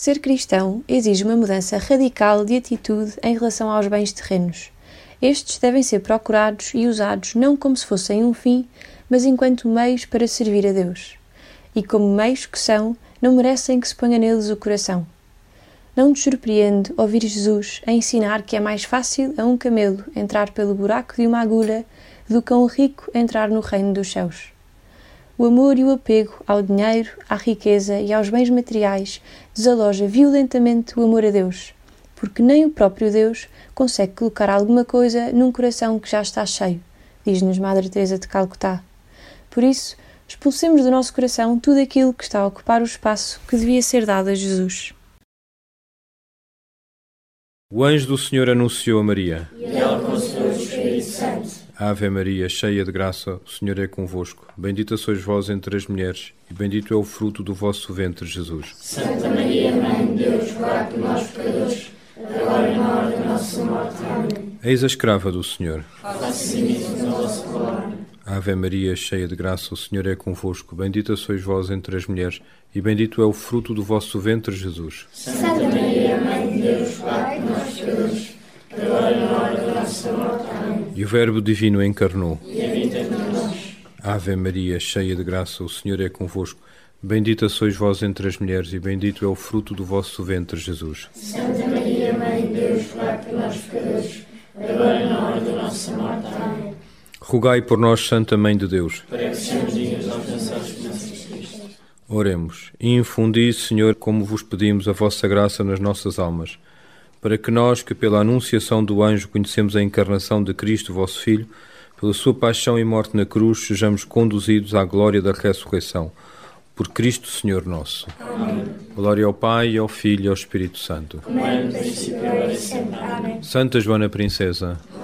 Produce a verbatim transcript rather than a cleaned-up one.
Ser cristão exige uma mudança radical de atitude em relação aos bens terrenos. Estes devem ser procurados e usados não como se fossem um fim, mas enquanto meios para servir a Deus. E como meios que são, não merecem que se ponha neles o coração. Não nos surpreende ouvir Jesus a ensinar que é mais fácil a um camelo entrar pelo buraco de uma agulha do que a um rico entrar no reino dos céus. O amor e o apego ao dinheiro, à riqueza e aos bens materiais desaloja violentamente o amor a Deus, porque nem o próprio Deus consegue colocar alguma coisa num coração que já está cheio, diz-nos Madre Teresa de Calcutá. Por isso, expulsemos do nosso coração tudo aquilo que está a ocupar o espaço que devia ser dado a Jesus. O anjo do Senhor anunciou a Maria. E ela concebeu o Espírito Santo. Ave Maria, cheia de graça, o Senhor é convosco. Bendita sois vós entre as mulheres, e bendito é o fruto do vosso ventre, Jesus. Santa Maria, Mãe de Deus, rogai por nós, pecadores, agora e na hora da nossa morte. Amém. Eis a escrava do Senhor. Faça-se nisso na vossa palavra. Ave Maria, cheia de graça, o Senhor é convosco. Bendita sois vós entre as mulheres, e bendito é o fruto do vosso ventre, Jesus. Santa Maria, Mãe de Deus, rogai por nós, pecadores, agora e na hora da nossa morte. Amém. E o Verbo Divino encarnou. E habita entre nós. Ave Maria, cheia de graça, o Senhor é convosco. Bendita sois vós entre as mulheres, e bendito é o fruto do vosso ventre, Jesus. Santa Maria, Mãe de Deus, rogai por nós, pecadores, agora e na hora da nossa morte. Amém. Rogai por nós, Santa Mãe de Deus. Para que sejamos dignos de alcançar as promessas de Cristo. Oremos. E infundi, Senhor, como vos pedimos, a vossa graça nas nossas almas, para que nós, que pela anunciação do anjo conhecemos a encarnação de Cristo, vosso Filho, pela sua paixão e morte na cruz, sejamos conduzidos à glória da ressurreição. Por Cristo, Senhor nosso. Amém. Glória ao Pai, e ao Filho e ao Espírito Santo. Como é no princípio, agora e sempre. Amém. Santa Joana Princesa,